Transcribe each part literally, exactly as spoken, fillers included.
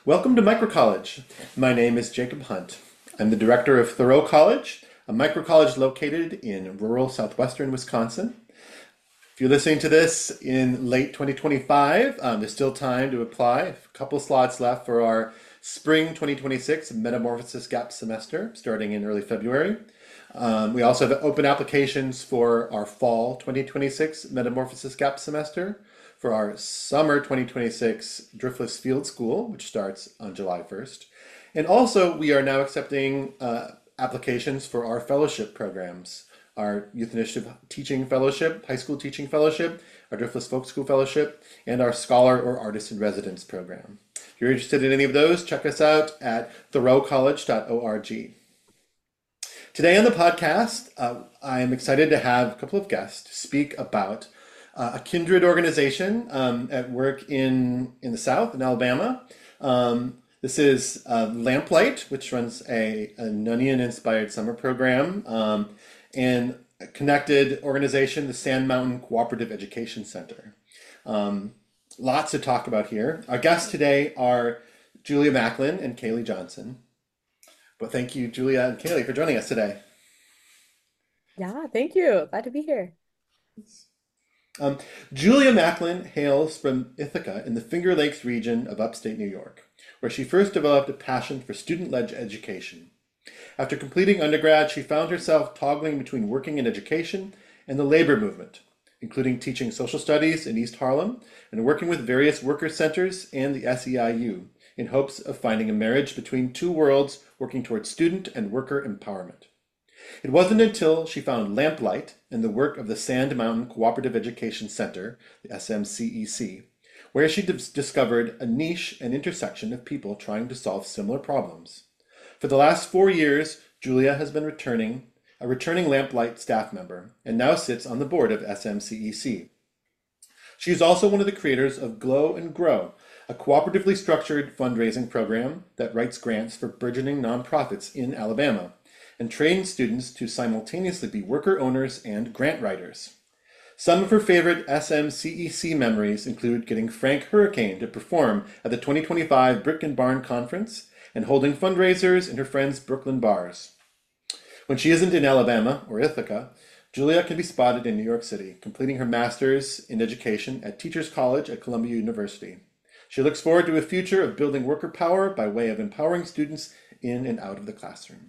Welcome to Microcollege. My name is Jacob Hunt. I'm the director of Thoreau College, a microcollege located in rural southwestern Wisconsin. If you're listening to this in late twenty twenty-five, um, there's still time to apply. A couple slots left for our spring twenty twenty-six Metamorphosis Gap semester starting in early February. Um, we also have open applications for our fall twenty twenty-six Metamorphosis Gap semester, for our summer twenty twenty-six Driftless Field School, which starts on July first. And also, we are now accepting uh, applications for our fellowship programs, our Youth Initiative Teaching Fellowship, High School Teaching Fellowship, our Driftless Folk School Fellowship, and our Scholar or Artist in Residence program. If you're interested in any of those, check us out at thoreau college dot org. Today on the podcast, uh, I am excited to have a couple of guests to speak about uh, a kindred organization um, at work in, in the South, in Alabama. Um, this is uh, Lamplight, which runs a, a Nunnian-inspired summer program, um, and a connected organization, the Sand Mountain Cooperative Education Center. Um, lots to talk about here. Our guests today are Julia Macklin and Kaylee Johnson. But thank you, Julia and Kaylee, for joining us today. Yeah, thank you. Glad to be here. Um, Julia Macklin hails from Ithaca in the Finger Lakes region of upstate New York, where she first developed a passion for student-led education. After completing undergrad, she found herself toggling between working in education and the labor movement, including teaching social studies in East Harlem and working with various worker centers and the S E I U in hopes of finding a marriage between two worlds working towards student and worker empowerment. It wasn't until she found Lamplight and the work of the Sand Mountain Cooperative Education Center, the S M C E C, where she dis- discovered a niche and intersection of people trying to solve similar problems. For the last four years, Julia has been returning a returning Lamplight staff member and now sits on the board of S M C E C. She is also one of the creators of Glow and Grow, a cooperatively structured fundraising program that writes grants for burgeoning nonprofits in Alabama and trains students to simultaneously be worker owners and grant writers. Some of her favorite S M C E C memories include getting Frank Hurricane to perform at the twenty twenty-five Brick and Barn Conference and holding fundraisers in her friends' Brooklyn bars. When she isn't in Alabama or Ithaca, Julia can be spotted in New York City, completing her master's in education at Teachers College at Columbia University. She looks forward to a future of building worker power by way of empowering students in and out of the classroom.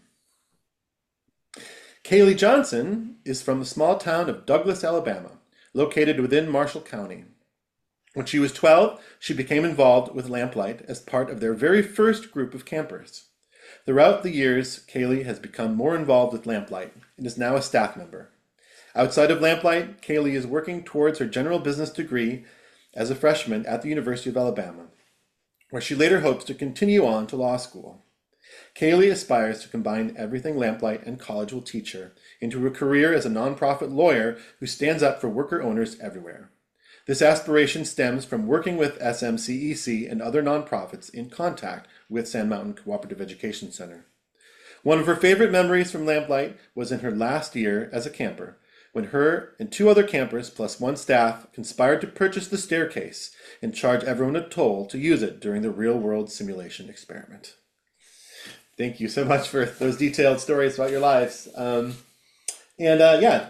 Kaylee Johnson is from the small town of Douglas, Alabama, located within Marshall County. When she was twelve, she became involved with Lamplight as part of their very first group of campers. Throughout the years, Kaylee has become more involved with Lamplight and is now a staff member. Outside of Lamplight, Kaylee is working towards her general business degree as a freshman at the University of Alabama, where she later hopes to continue on to law school. Kaylee aspires to combine everything Lamplight and college will teach her into a career as a nonprofit lawyer who stands up for worker owners everywhere. This aspiration stems from working with S M C E C and other nonprofits in contact with Sand Mountain Cooperative Education Center. One of her favorite memories from Lamplight was in her last year as a camper, when her and two other campers plus one staff conspired to purchase the staircase and charge everyone a toll to use it during the real-world simulation experiment. Thank you so much for those detailed stories about your lives. Um, and uh, yeah,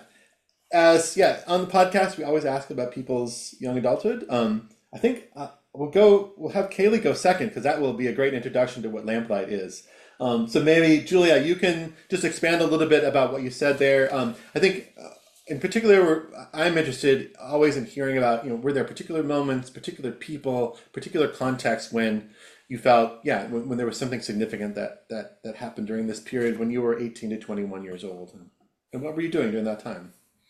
as yeah, on the podcast, we always ask about people's young adulthood. Um, I think uh, we'll go. We'll have Kaylee go second because that will be a great introduction to what Lamplight is. Um, so maybe Julia, you can just expand a little bit about what you said there. Um, I think, uh, in particular, we're, I'm interested always in hearing about you know were there particular moments, particular people, particular contexts when you felt yeah when, when there was something significant that that that happened during this period when you were eighteen to twenty-one years old, and, and what were you doing during that time?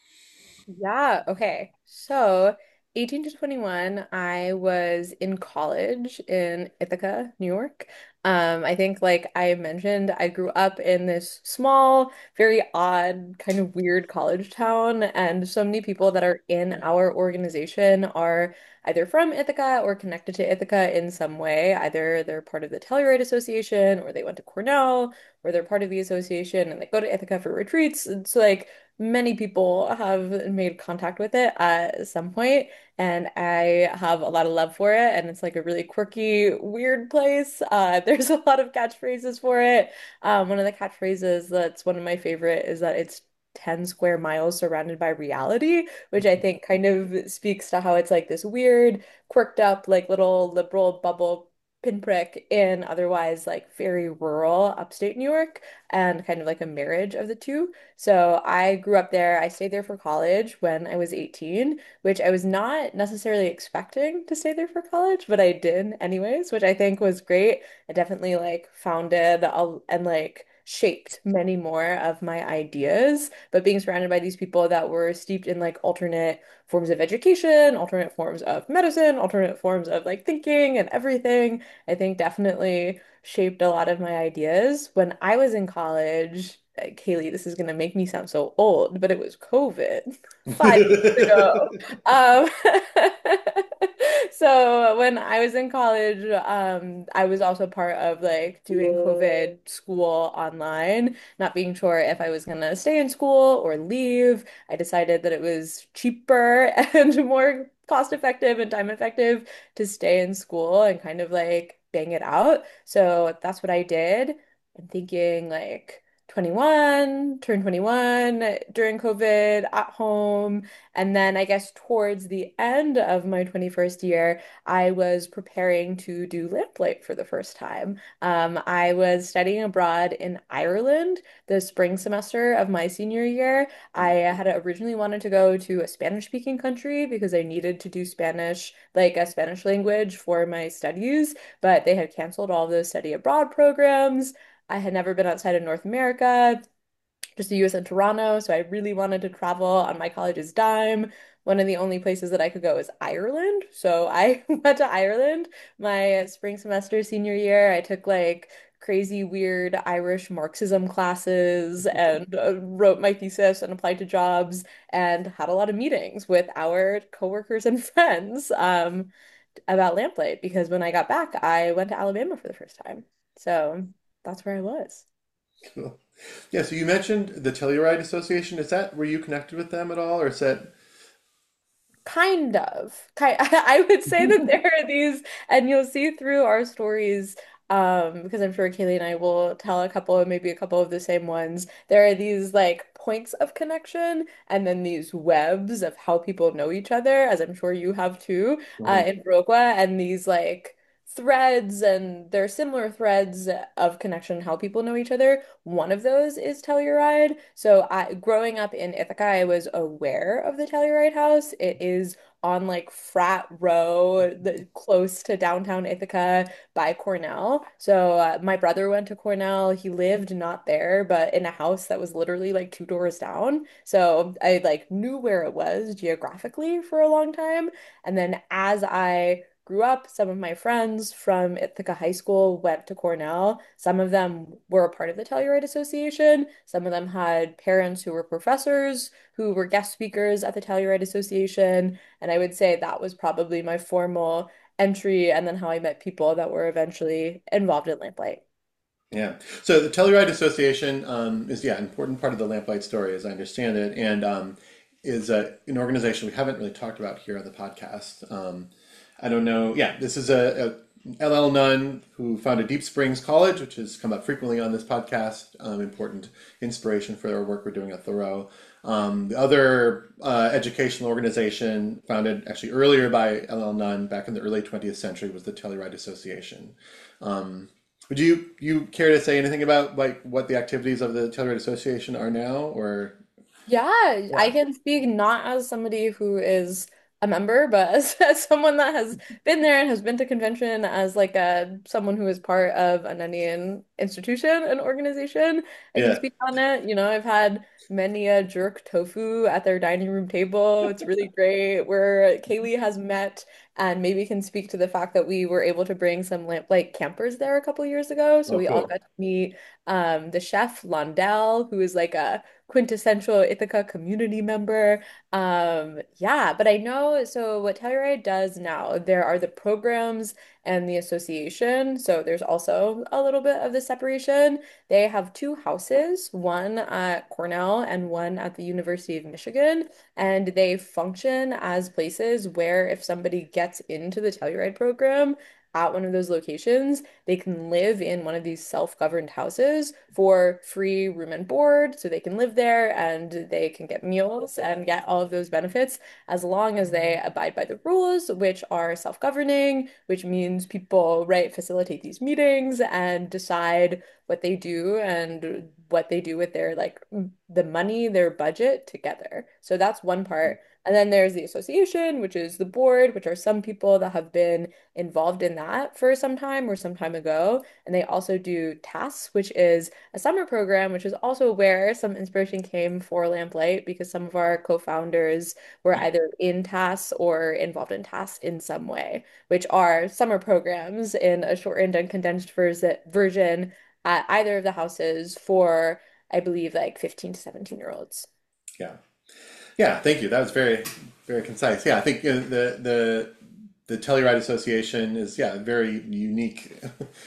Yeah, okay. So, eighteen to twenty-one, I was in college in Ithaca, New York. Um, I think, like I mentioned, I grew up in this small, very odd, kind of weird college town, and so many people that are in our organization are either from Ithaca or connected to Ithaca in some way. Either they're part of the Telluride Association, or they went to Cornell, or they're part of the association and they go to Ithaca for retreats. It's like many people have made contact with it at some point, and I have a lot of love for it. And it's like a really quirky, weird place. Uh, there's a lot of catchphrases for it. Um, one of the catchphrases that's one of my favorite is that it's ten square miles surrounded by reality, which I think kind of speaks to how it's like this weird, quirked up, like little liberal bubble pinprick in otherwise like very rural upstate New York, and kind of like a marriage of the two. So I grew up there. I stayed there for college when I was eighteen, which I was not necessarily expecting to stay there for college, but I did anyways, which I think was great. I definitely like founded a, and like shaped many more of my ideas, but being surrounded by these people that were steeped in like alternate forms of education, alternate forms of medicine, alternate forms of like thinking and everything, I think definitely shaped a lot of my ideas. When I was in college, uh, Kaylee, this is going to make me sound so old, but it was COVID five years ago. Um, so when I was in college, um, I was also part of like doing COVID school online, not being sure if I was gonna stay in school or leave. I decided that it was cheaper and more cost effective and time effective to stay in school and kind of like bang it out. So that's what I did. I'm thinking like twenty-one, turned twenty-one during COVID at home. And then I guess towards the end of my twenty-first year, I was preparing to do Lamplight for the first time. Um, I was studying abroad in Ireland the spring semester of my senior year. I had originally wanted to go to a Spanish-speaking country because I needed to do Spanish, like a Spanish language for my studies, but they had canceled all of those study abroad programs. I had never been outside of North America, just the U S and Toronto, so I really wanted to travel on my college's dime. One of the only places that I could go is Ireland. So I went to Ireland my spring semester senior year. I took like crazy, weird Irish Marxism classes and uh, wrote my thesis and applied to jobs and had a lot of meetings with our coworkers and friends um, about Lamplight because when I got back, I went to Alabama for the first time. So that's where I was. Cool. Yeah, so you mentioned the Telluride Association. Is that, were you connected with them at all, or is that? Kind of. Kind I would say that there are these, and you'll see through our stories, um, because I'm sure Kaylee and I will tell a couple, maybe a couple of the same ones. There are these like points of connection, and then these webs of how people know each other, as I'm sure you have too, uh, Mhm. in Viroqua, and these like threads, and there are similar threads of connection, how people know each other. One of those is Telluride. So I, growing up in Ithaca, I was aware of the Telluride House. It is on like Frat Row, the, close to downtown Ithaca by Cornell. So uh, my brother went to Cornell. He lived not there, but in a house that was literally like two doors down. So I like knew where it was geographically for a long time. And then as I grew up, some of my friends from Ithaca High School went to Cornell. Some of them were a part of the Telluride Association. Some of them had parents who were professors, who were guest speakers at the Telluride Association. And I would say that was probably my formal entry, and then how I met people that were eventually involved in Lamplight. Yeah. So the Telluride Association um, is, yeah, an important part of the Lamplight story, as I understand it, and um, is uh, an organization we haven't really talked about here on the podcast. Um, I don't know. Yeah, this is a, a L L Nunn who founded Deep Springs College, which has come up frequently on this podcast. Um, important inspiration for our work we're doing at Thoreau. Um, the other uh, educational organization founded actually earlier by L L Nunn back in the early twentieth century was the Telluride Association. Um, would you you care to say anything about like what the activities of the Telluride Association are now, or? Yeah, I Yeah. can speak not as somebody who is a member, but as, as someone that has been there and has been to convention as like a someone who is part of an Indian institution and organization. I can Yeah. speak on it. You know, I've had many a jerk tofu at their dining room table. It's really great. Where Kaylee has met and maybe can speak to the fact that we were able to bring some lamplight campers there a couple years ago. So Oh, we all cool. got to meet um, the chef Londell, who is like a quintessential Ithaca community member. Um, yeah, but I know, so what Telluride does now, there are the programs and the association. So there's also a little bit of the separation. They have two houses, one at Cornell and one at the University of Michigan, and they function as places where if somebody gets into the Telluride program, at one of those locations, they can live in one of these self-governed houses for free room and board, so they can live there and they can get meals and get all of those benefits as long as they abide by the rules, which are self-governing, which means people, right, facilitate these meetings and decide what they do and what they do with their like the money, their budget together. So that's one part. And then there's the association, which is the board, which are some people that have been involved in that for some time or some time ago. And they also do TASS, which is a summer program, which is also where some inspiration came for Lamplight because some of our co-founders were either in TASS or involved in TASS in some way, which are summer programs in a shortened and condensed vers version at either of the houses for, I believe, like fifteen to seventeen year olds. Yeah. Yeah, thank you. That was very, very concise. Yeah, I think uh, the the the Telluride Association is yeah very unique,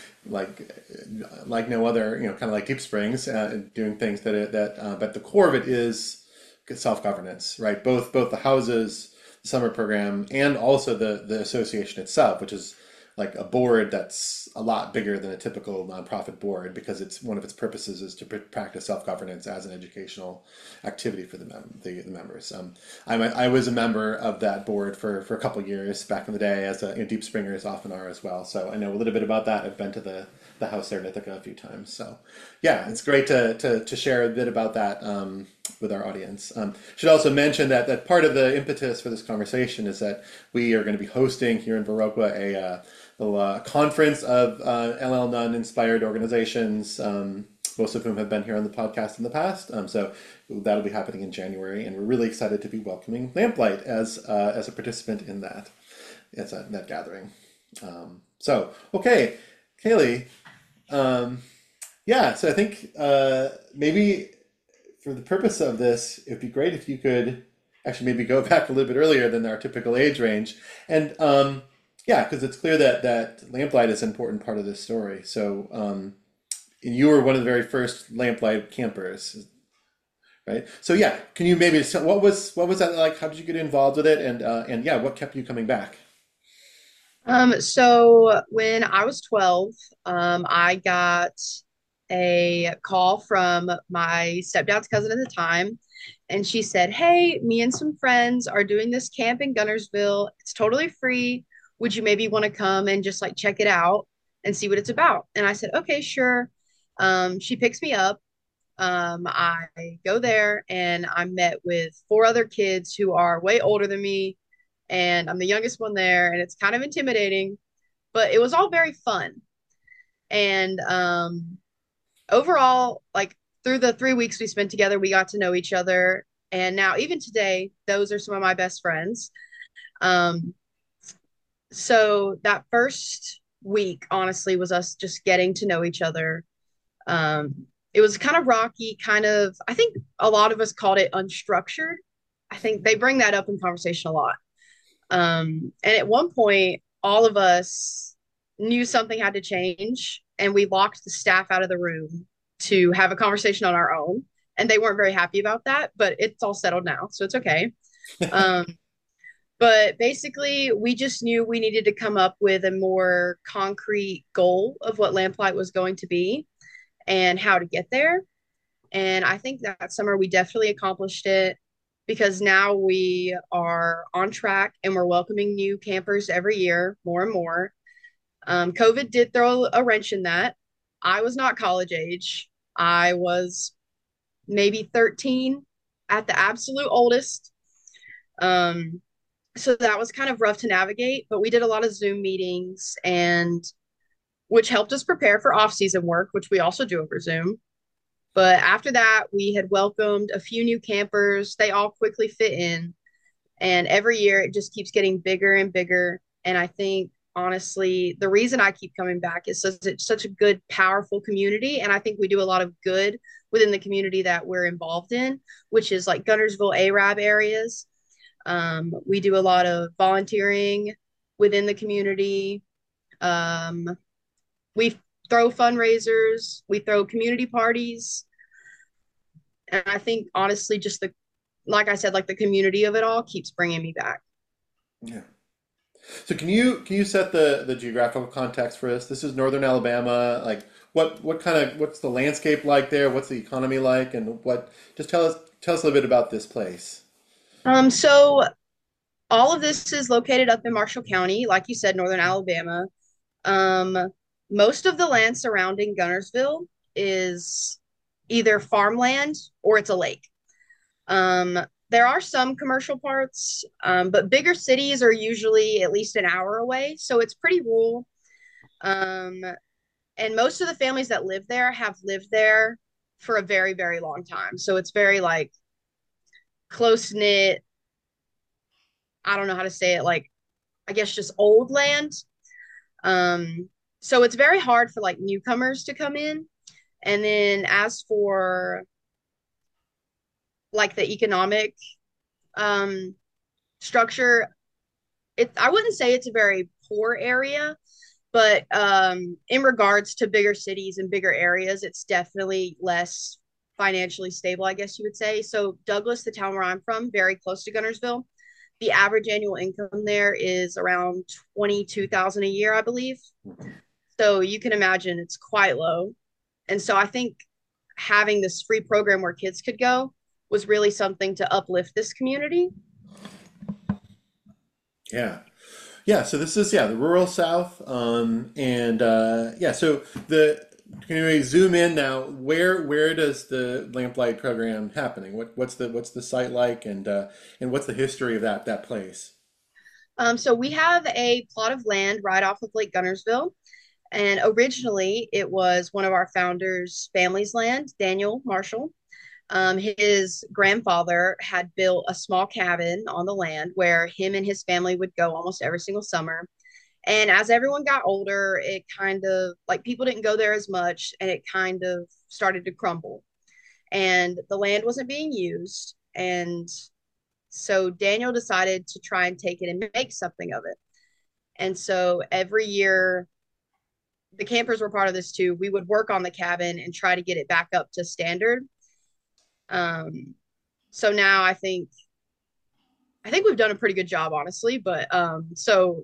like like no other. You know, kind of like Deep Springs, uh, doing things that it, that. Uh, but the core of it is self-governance, right? Both both the houses, the summer program, and also the the association itself, which is like a board that's a lot bigger than a typical nonprofit board because it's one of its purposes is to pr practice self-governance as an educational activity for the, mem the, the members. Um, I'm a, I was a member of that board for, for a couple of years back in the day, as a, you know, Deep Springers often are as well. So I know a little bit about that. I've been to the, the house there in Ithaca a few times. So yeah, it's great to, to, to share a bit about that um, with our audience. Um, should also mention that, that part of the impetus for this conversation is that we are going to be hosting here in Viroqua a uh, a uh, conference of uh, L L Nunn inspired organizations, um, most of whom have been here on the podcast in the past. Um, so that'll be happening in January, and we're really excited to be welcoming Lamplight as uh, as a participant in that, as a, that gathering. Um, so okay, Kaylee, um, yeah. So I think uh, maybe for the purpose of this, it'd be great if you could actually maybe go back a little bit earlier than our typical age range, and um, yeah, because it's clear that that Lamplight is an important part of this story. So, um, and you were one of the very first Lamplight campers, right? So, yeah, can you maybe tell what was what was that like? How did you get involved with it? And uh, and yeah, what kept you coming back? Um, so when I was twelve, um, I got a call from my stepdad's cousin at the time, and she said, "Hey, me and some friends are doing this camp in Gunnersville. It's totally free. Would you maybe want to come and just like check it out and see what it's about?" And I said, "Okay, sure." Um, she picks me up. Um, I go there and I'm met with four other kids who are way older than me, and I'm the youngest one there, and it's kind of intimidating, but it was all very fun. And um, overall, like through the three weeks we spent together, we got to know each other. And now, even today, those are some of my best friends. Um, so that first week, honestly, was us just getting to know each other. Um, it was kind of rocky, kind of, I think a lot of us called it unstructured. I think they bring that up in conversation a lot. Um, and at one point, all of us knew something had to change, and we locked the staff out of the room to have a conversation on our own. And they weren't very happy about that, but it's all settled now, so it's okay. Um, but basically, we just knew we needed to come up with a more concrete goal of what Lamplight was going to be and how to get there. And I think that summer we definitely accomplished it because now we are on track and we're welcoming new campers every year, more and more. Um, COVID did throw a wrench in that. I was not college age. I was maybe thirteen at the absolute oldest. Um, so that was kind of rough to navigate, but we did a lot of Zoom meetings and which helped us prepare for off-season work, which we also do over Zoom. But after that, we had welcomed a few new campers. They all quickly fit in. And every year it just keeps getting bigger and bigger. And I think honestly, the reason I keep coming back is such, it's such a good, powerful community. And I think we do a lot of good within the community that we're involved in, which is like Gunnersville, Arab areas. Um, we do a lot of volunteering within the community. Um, we throw fundraisers, we throw community parties. And I think honestly, just the, like I said, like the community of it all keeps bringing me back. Yeah. So can you can you set the the geographical context for us? This is northern Alabama. Like what what kind of what's the landscape like there? What's the economy like? And what just tell us tell us a little bit about this place. Um, so all of this is located up in Marshall County, like you said, northern Alabama. Um, Most of the land surrounding Gunnersville is either farmland or it's a lake. Um, there are some commercial parts, um, but bigger cities are usually at least an hour away, so it's pretty rural. Um, and most of the families that live there have lived there for a very, very long time. So it's very like close knit. I don't know how to say it, like I guess just old land. Um, so it's very hard for like newcomers to come in. And then as for like the economic um structure, it I wouldn't say it's a very poor area, but um in regards to bigger cities and bigger areas, it's definitely less financially stable, I guess you would say. So Douglas, the town where I'm from, very close to Gunnersville, the average annual income there is around twenty-two thousand a year, I believe. So you can imagine it's quite low. And so I think having this free program where kids could go was really something to uplift this community. Yeah. Yeah, so this is yeah, the rural South. Um and uh yeah, so the can we zoom in now? Where where does the Lamplight program happening? What what's the what's the site like and uh and what's the history of that that place? Um, so we have a plot of land right off of Lake Gunnersville. And originally it was one of our founders' family's land, Daniel Marshall. Um, his grandfather had built a small cabin on the land where him and his family would go almost every single summer. And as everyone got older, it kind of like people didn't go there as much and it kind of started to crumble. And the land wasn't being used. And so Daniel decided to try and take it and make something of it. And so every year, the campers were part of this too. We would work on the cabin and try to get it back up to standard. Um, so now I think I think we've done a pretty good job, honestly. But um, so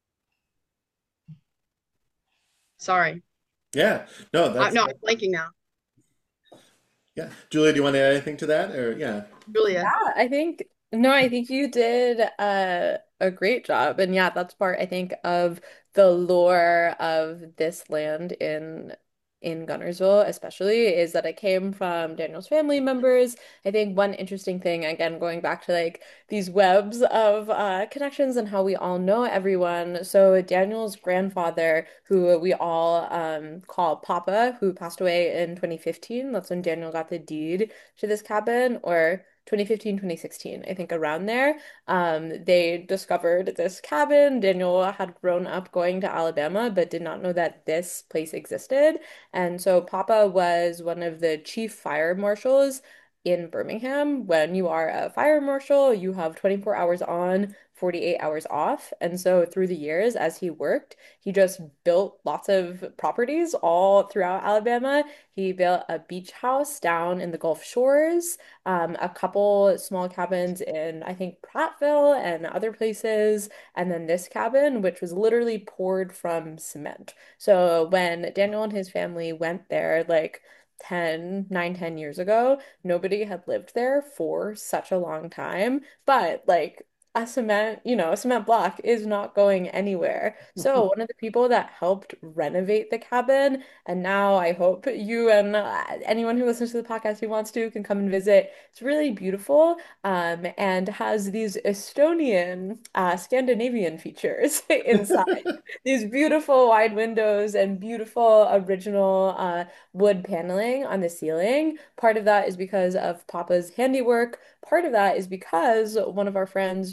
sorry, Yeah. No, I, that's no, I'm blanking now. yeah. Julia, do you want to add anything to that? Or yeah. Julia. Yeah, I think no, I think you did uh, a great job. And yeah, that's part I think of the lore of this land in in Gunnersville, especially, is that it came from Daniel's family members. I think one interesting thing, again, going back to like these webs of uh, connections and how we all know everyone. So Daniel's grandfather, who we all um, call Papa, who passed away in twenty fifteen. That's when Daniel got the deed to this cabin, or twenty fifteen, twenty sixteen, I think around there. Um, they discovered this cabin. Daniel had grown up going to Alabama, but did not know that this place existed. And so Papa was one of the chief fire marshals in Birmingham. When you are a fire marshal, you have twenty-four hours on, forty-eight hours off. And so through the years, as he worked, he just built lots of properties all throughout Alabama. He built a beach house down in the Gulf Shores, um, a couple small cabins in, I think, Prattville and other places, and then this cabin, which was literally poured from cement. So when Daniel and his family went there, like ten, nine, ten years ago, nobody had lived there for such a long time. But like a cement, you know, a cement block is not going anywhere. So one of the people that helped renovate the cabin, and now I hope you and uh, anyone who listens to the podcast who wants to can come and visit. It's really beautiful, um, and has these Estonian, uh, Scandinavian features inside. These beautiful wide windows and beautiful original uh, wood paneling on the ceiling. Part of that is because of Papa's handiwork. Part of that is because one of our friends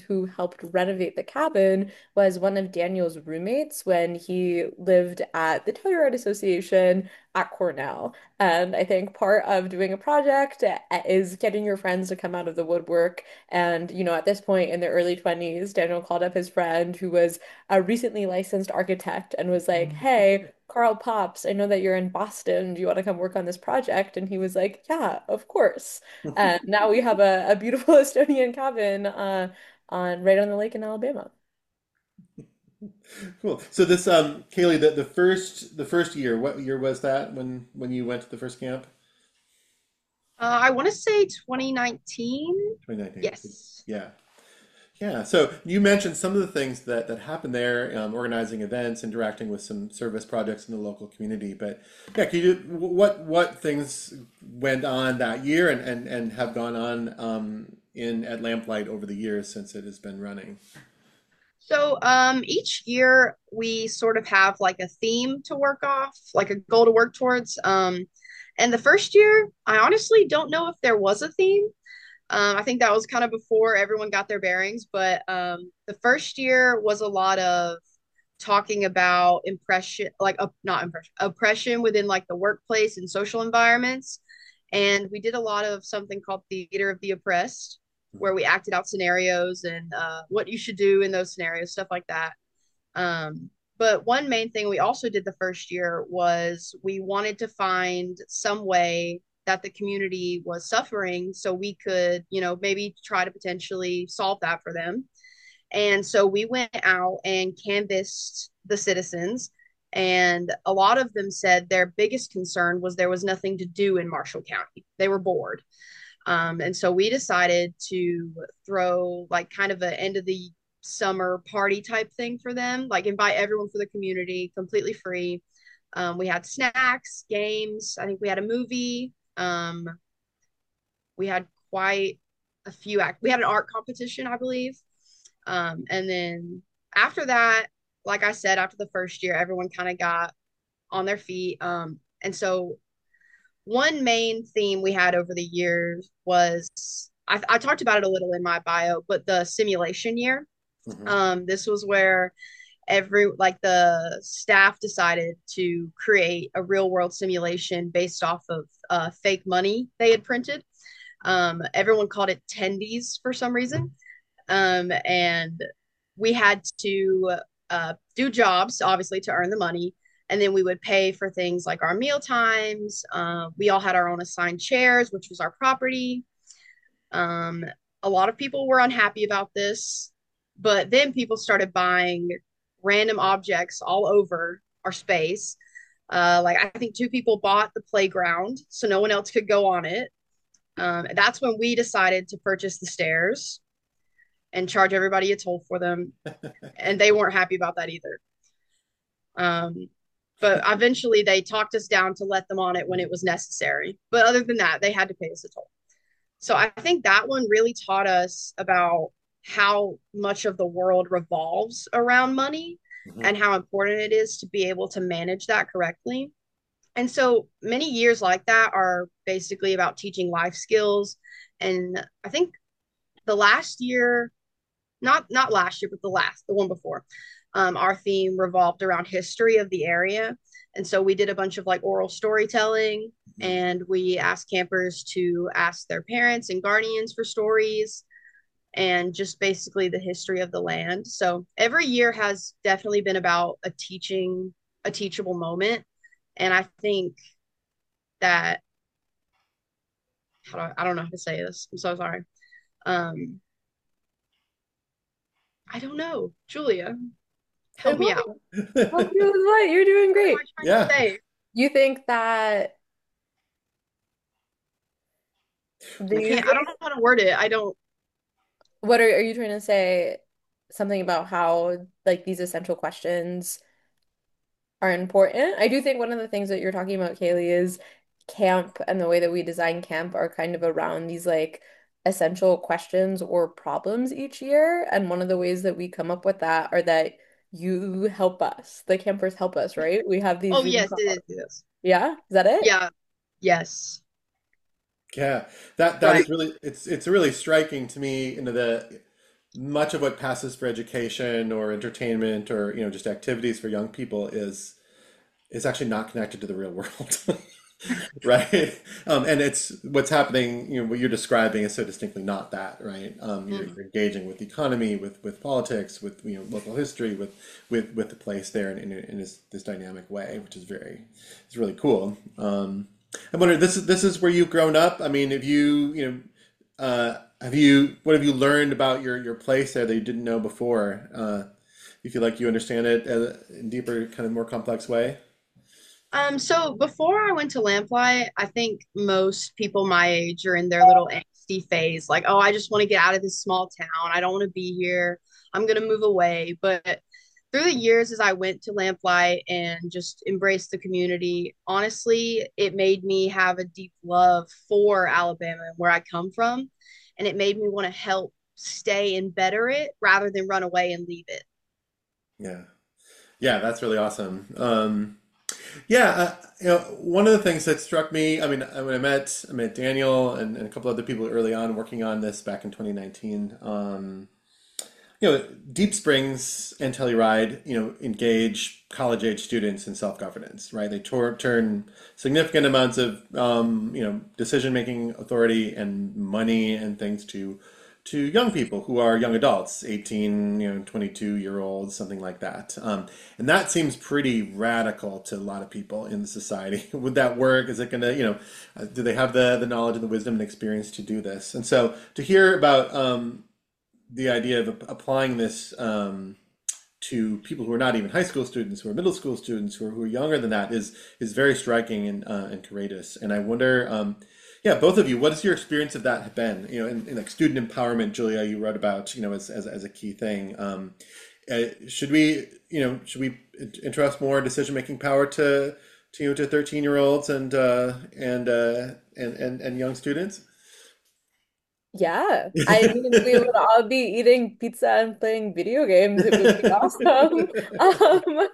who helped renovate the cabin was one of Daniel's roommates when he lived at the Telluride Association at Cornell. And I think part of doing a project uh, is getting your friends to come out of the woodwork. And, you know, at this point in the early twenties, Daniel called up his friend who was a recently licensed architect and was like, hey, Carl Pops, I know that you're in Boston. Do you want to come work on this project? And he was like, yeah, of course. And now we have a, a beautiful Estonian cabin uh, on right on the lake in Alabama. Cool. So this, um, Kaylee, the, the first the first year, what year was that when when you went to the first camp? Uh, I want to say twenty nineteen. twenty nineteen. Yes. Yeah. Yeah. So you mentioned some of the things that that happened there, um, organizing events, interacting with some service projects in the local community. But yeah, can you what what things went on that year and and and have gone on um, in at Lamplight over the years since it has been running? So um, each year we sort of have like a theme to work off, like a goal to work towards. Um, and the first year, I honestly don't know if there was a theme. Um, I think that was kind of before everyone got their bearings, but um, the first year was a lot of talking about impression, like uh, not impression, oppression within like the workplace and social environments. And we did a lot of something called Theater of the Oppressed, where we acted out scenarios and uh, what you should do in those scenarios, stuff like that. Um, but one main thing we also did the first year was we wanted to find some way that the community was suffering so we could, you know, maybe try to potentially solve that for them. And so we went out and canvassed the citizens, and a lot of them said their biggest concern was there was nothing to do in Marshall County. They were bored. Um, and so we decided to throw like kind of an end of the summer party type thing for them, like invite everyone for the community completely free. Um, we had snacks, games. I think we had a movie. Um, we had quite a few act. We had an art competition, I believe. Um, and then after that, like I said, after the first year, everyone kind of got on their feet. Um, and so one main theme we had over the years was I, I talked about it a little in my bio, but the simulation year. Hmm. Um, this was where every like the staff decided to create a real world simulation based off of uh, fake money they had printed. Um, everyone called it tendies for some reason. Um, and we had to uh, do jobs, obviously, to earn the money. And then we would pay for things like our meal times. Uh, we all had our own assigned chairs, which was our property. Um, a lot of people were unhappy about this, but then people started buying random objects all over our space. Uh, like I think two people bought the playground, so no one else could go on it. Um, that's when we decided to purchase the stairs and charge everybody a toll for them, and they weren't happy about that either. Um, but eventually, they talked us down to let them on it when it was necessary. But other than that, they had to pay us a toll. So I think that one really taught us about how much of the world revolves around money Hmm. and how important it is to be able to manage that correctly. And so many years like that are basically about teaching life skills. And I think the last year, not not last year, but the last, the one before, um, our theme revolved around history of the area. And so we did a bunch of like oral storytelling, and we asked campers to ask their parents and guardians for stories and just basically the history of the land. So every year has definitely been about a teaching, a teachable moment. And I think that, how do I, I don't know how to say this. I'm so sorry. Um, I don't know. Julia, help It me out. was. Help you with what? You're doing What am I great. trying to Yeah. say? You think that do I you can't, I don't think know how to word it. I don't, what are are you trying to say something about how like these essential questions are important? I do think one of the things that you're talking about, Kaylee, is camp and the way that we design camp are kind of around these like essential questions or problems each year. And one of the ways that we come up with that are that you help us. The campers help us, right? We have these oh, Zoom yes, calls. it is this. Yeah, is that it? Yeah, yes, Yeah, that that right. is really it's it's really striking to me. You know the much of what passes for education or entertainment or you know just activities for young people is is actually not connected to the real world. Right? Um, and it's what's happening, you know, what you're describing is so distinctly not that, right? Um, you're, Mhm. you're engaging with the economy, with with politics, with you know local history, with with with the place there in, in, in this, this dynamic way, which is very, it's really cool. Um, I wonder, this is this is where you've grown up. I mean, have you, you know, uh, have you, what have you learned about your your place there that you didn't know before? Uh, you feel like you understand it uh, in deeper, kind of more complex way? Um, so before I went to Lamplight, I think most people my age are in their little angsty phase, like, oh, I just want to get out of this small town. I don't want to be here. I'm gonna move away. But through the years, as I went to Lamplight and just embraced the community, honestly, it made me have a deep love for Alabama and where I come from, and it made me want to help stay and better it rather than run away and leave it. Yeah. Yeah, that's really awesome. Um, Yeah, uh, you know, one of the things that struck me, I mean, uh, when I met I met Daniel and, and a couple other people early on working on this back in twenty nineteen. Um, you know, Deep Springs and Telluride, you know, engage college age students in self-governance, right? They tor turn significant amounts of, um, you know, decision-making authority and money and things to to young people who are young adults, eighteen, you know, twenty-two year olds, something like that. Um, and that seems pretty radical to a lot of people in the society. Would that work? Is it going to, you know, uh, do they have the the knowledge and the wisdom and experience to do this? And so to hear about um, the idea of applying this um, to people who are not even high school students, who are middle school students, who are, who are younger than that, is is very striking and uh, and courageous. And I wonder, um, yeah, both of you, what has your experience of that been? You know, in, in like student empowerment, Julia, you wrote about, you know, as as, as a key thing. Um, uh, should we, you know, should we entrust more decision making power to to you know, to thirteen year olds and uh, and, uh, and and and young students? Yeah, I mean, we would all be eating pizza and playing video games. It would be awesome. Um,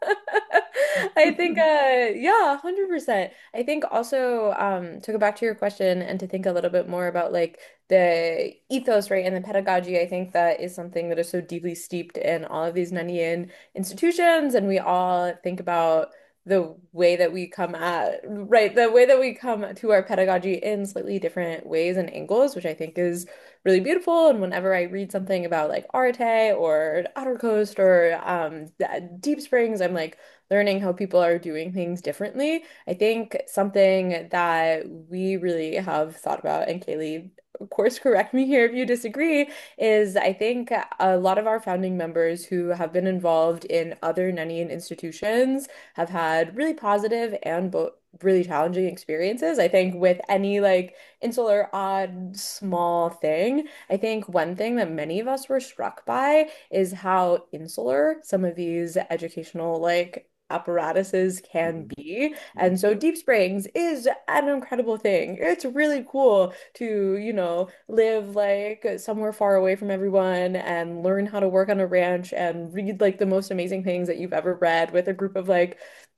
I think, uh, yeah, one hundred percent. I think also, um, to go back to your question and to think a little bit more about like the ethos, right, and the pedagogy, I think that is something that is so deeply steeped in all of these Nanian institutions, and we all think about the way that we come at, right, the way that we come to our pedagogy in slightly different ways and angles, which I think is really beautiful. And whenever I read something about like Arete or Outer Coast or um, Deep Springs, I'm like learning how people are doing things differently. I think something that we really have thought about, and Kaylee, of course, correct me here if you disagree, is I think a lot of our founding members who have been involved in other Nunnian institutions have had really positive and both really challenging experiences. I think with any like insular, odd, small thing, I think one thing that many of us were struck by is how insular some of these educational like apparatuses can Mhm. be. And so Deep Springs is an incredible thing. It's really cool to, you know, live like somewhere far away from everyone and learn how to work on a ranch and read like the most amazing things that you've ever read with a group of like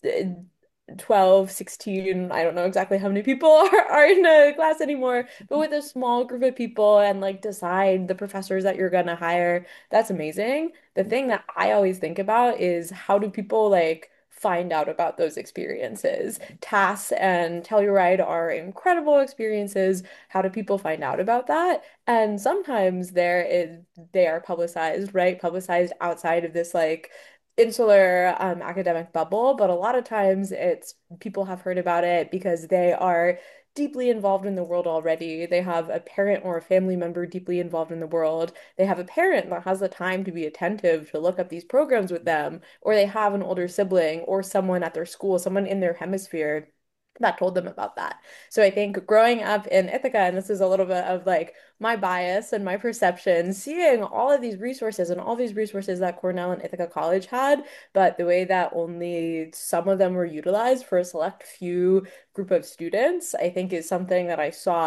twelve, sixteen, I don't know exactly how many people are, are in a class anymore, but with a small group of people and like decide the professors that you're gonna hire. That's amazing. The thing that I always think about is how do people like find out about those experiences? Tass and Telluride are incredible experiences. How do people find out about that? And sometimes there is they are publicized, right? Publicized outside of this like insular um, academic bubble, but a lot of times it's people have heard about it because they are deeply involved in the world already. They have a parent or a family member deeply involved in the world. They have a parent that has the time to be attentive to look up these programs with them, or they have an older sibling or someone at their school, someone in their hemisphere that told them about that. So I think growing up in Ithaca, and this is a little bit of like my bias and my perception, seeing all of these resources and all these resources that Cornell and Ithaca College had, but the way that only some of them were utilized for a select few group of students, I think is something that I saw.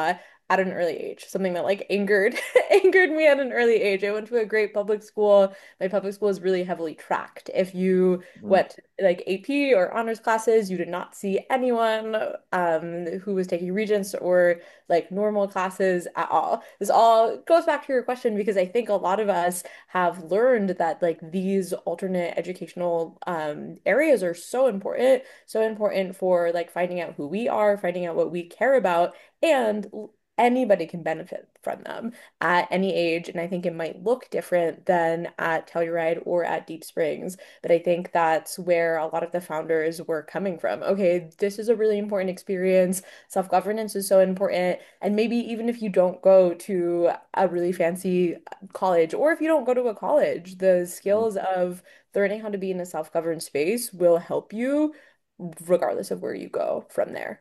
at an early age, something that like angered angered me at an early age. I went to a great public school. My public school is really heavily tracked. If you Mhm. went like A P or honors classes, you did not see anyone um, who was taking regents or like normal classes at all. This all goes back to your question because I think a lot of us have learned that like these alternate educational um, areas are so important, so important for like finding out who we are, finding out what we care about, and anybody can benefit from them at any age. And I think it might look different than at Telluride or at Deep Springs, but I think that's where a lot of the founders were coming from. Okay, this is a really important experience. Self-governance is so important. And maybe even if you don't go to a really fancy college, or if you don't go to a college, the skills of learning how to be in a self-governed space will help you regardless of where you go from there.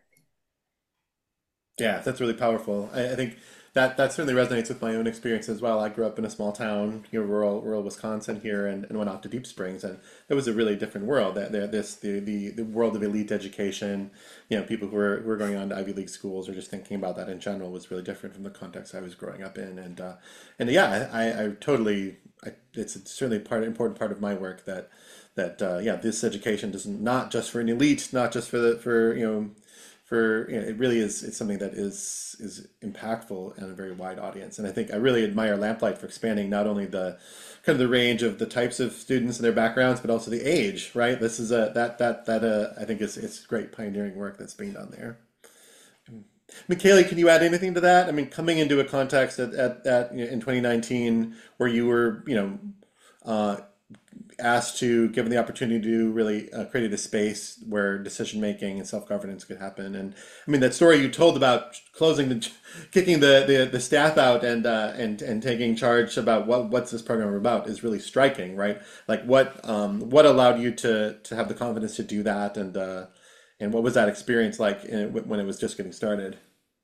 Yeah, that's really powerful. I, I think that that certainly resonates with my own experience as well. I grew up in a small town, you know, rural rural Wisconsin here, and, and went off to Deep Springs, and it was a really different world. That there, this the, the the world of elite education, you know, people who were who were going on to Ivy League schools or just thinking about that in general was really different from the context I was growing up in, and uh, and yeah, I, I, I totally, I, it's certainly part important part of my work that that uh, yeah, this education does not just for an elite, not just for the for you know for you know, it really is it's something that is is impactful and a very wide audience. And I think I really admire Lamplight for expanding not only the kind of the range of the types of students and their backgrounds, but also the age, right? This is a that that that uh, I think is it's great pioneering work that's being done there. Michaela, can you add anything to that? I mean, coming into a context at, at, at you know, in twenty nineteen where you were, you know, uh, asked to, given the opportunity to really uh, create a space where decision making and self governance could happen. And I mean, that story you told about closing the, kicking the, the, the staff out and uh, and and taking charge about what what's this program about is really striking, right? Like what um, what allowed you to to have the confidence to do that, and uh, and what was that experience like in, when it was just getting started?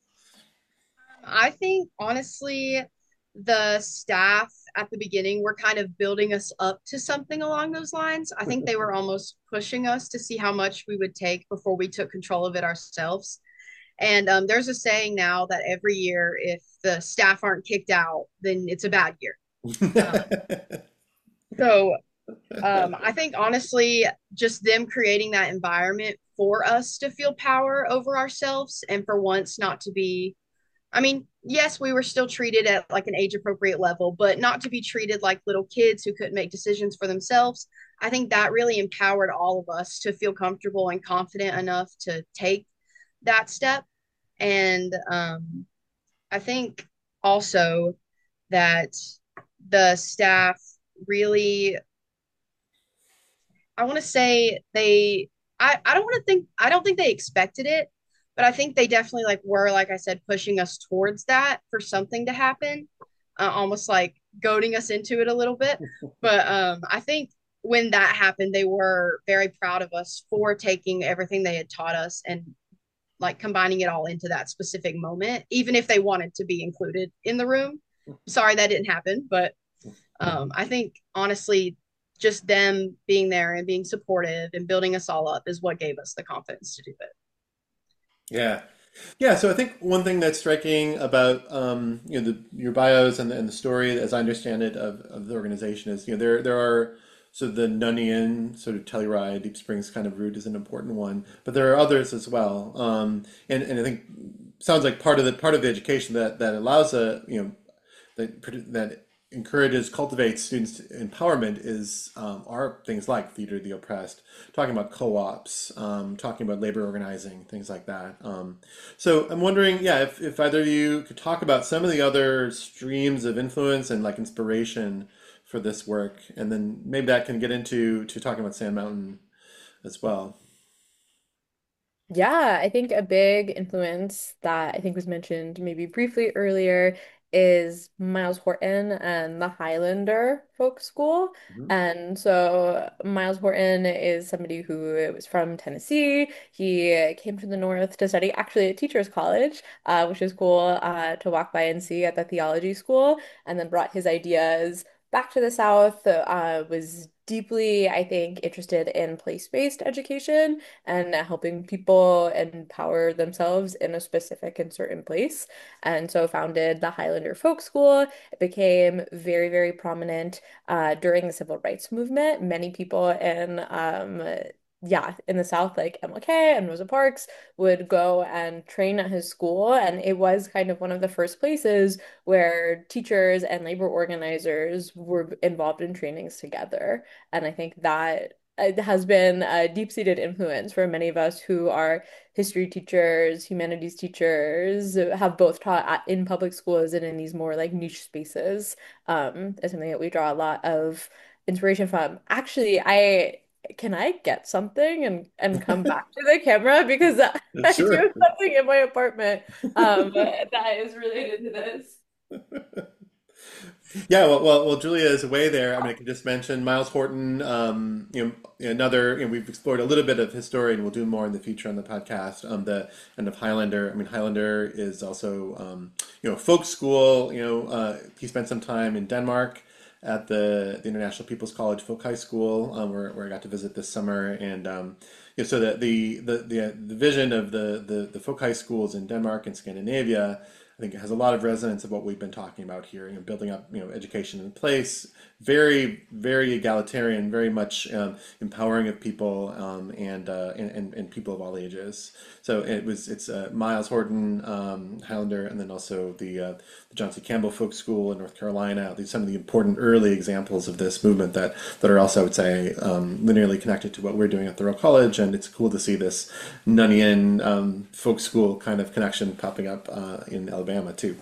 I think honestly, the staff at the beginning were kind of building us up to something along those lines. I think they were almost pushing us to see how much we would take before we took control of it ourselves. And um, there's a saying now that every year, if the staff aren't kicked out, then it's a bad year. Um, so um, I think honestly, just them creating that environment for us to feel power over ourselves and for once not to be, I mean, yes, we were still treated at like an age appropriate level, but not to be treated like little kids who couldn't make decisions for themselves. I think that really empowered all of us to feel comfortable and confident enough to take that step. And um, I think also that the staff really, I want to say they, I, I don't want to think, I don't think they expected it, but I think they definitely like were, like I said, pushing us towards that for something to happen, uh, almost like goading us into it a little bit. But um, I think when that happened, they were very proud of us for taking everything they had taught us and like combining it all into that specific moment, even if they wanted to be included in the room. Sorry that didn't happen, but um, I think honestly, just them being there and being supportive and building us all up is what gave us the confidence to do it. Yeah. Yeah, so I think one thing that's striking about um, you know the, your bios and the, and the story, as I understand it, of, of the organization is you know there there are so the Nunnian sort of Telluride Deep Springs kind of route is an important one, but there are others as well. Um, and and I think sounds like part of the part of the education that that allows a you know that that encourages, cultivates students' empowerment is um, are things like Theater of the Oppressed, talking about co-ops, um, talking about labor organizing, things like that. Um, so I'm wondering, yeah, if, if either of you could talk about some of the other streams of influence and like inspiration for this work, and then maybe that can get into to talking about Sand Mountain as well. Yeah, I think a big influence that I think was mentioned maybe briefly earlier is Miles Horton and the Highlander Folk School. Mhm. And so Miles Horton is somebody who was from Tennessee. He came to the North to study actually at Teachers College, uh, which is cool uh, to walk by and see at the theology school, and then brought his ideas back to the South, uh, was deeply, I think, interested in place-based education and helping people empower themselves in a specific and certain place. And so founded the Highlander Folk School. It became very, very prominent uh, during the civil rights movement. Many people in um, yeah, in the South, like M L K and Rosa Parks, would go and train at his school. And it was kind of one of the first places where teachers and labor organizers were involved in trainings together. And I think that it has been a deep-seated influence for many of us who are history teachers, humanities teachers, have both taught at, in public schools and in these more like niche spaces. Um, is something that we draw a lot of inspiration from. Actually, I can I get something and and come back to the camera because I do Sure. have something in my apartment um that is related to this. Yeah, well, well, well, Julia is away there. I mean, I can just mention Miles Horton. Um, you know, another. You know, we've explored a little bit of his story, and we'll do more in the future on the podcast. Um, the and of Highlander. I mean, Highlander is also um, you know, folk school. You know, uh, he spent some time in Denmark at the, the International People's College Folk High School, um, where where I got to visit this summer, and um, you know, so that the the the the vision of the the the folk high schools in Denmark and Scandinavia. I think it has a lot of resonance of what we've been talking about here, you know, building up, you know, education in place, very, very egalitarian, very much um, empowering of people um, and, uh, and and and people of all ages. So it was it's uh, Miles Horton, um, Highlander, and then also the uh, the John C. Campbell Folk School in North Carolina. These some of the important early examples of this movement that that are also, I would say, um, linearly connected to what we're doing at Thoreau College, and it's cool to see this Nunnian um, folk school kind of connection popping up uh, in Alabama too.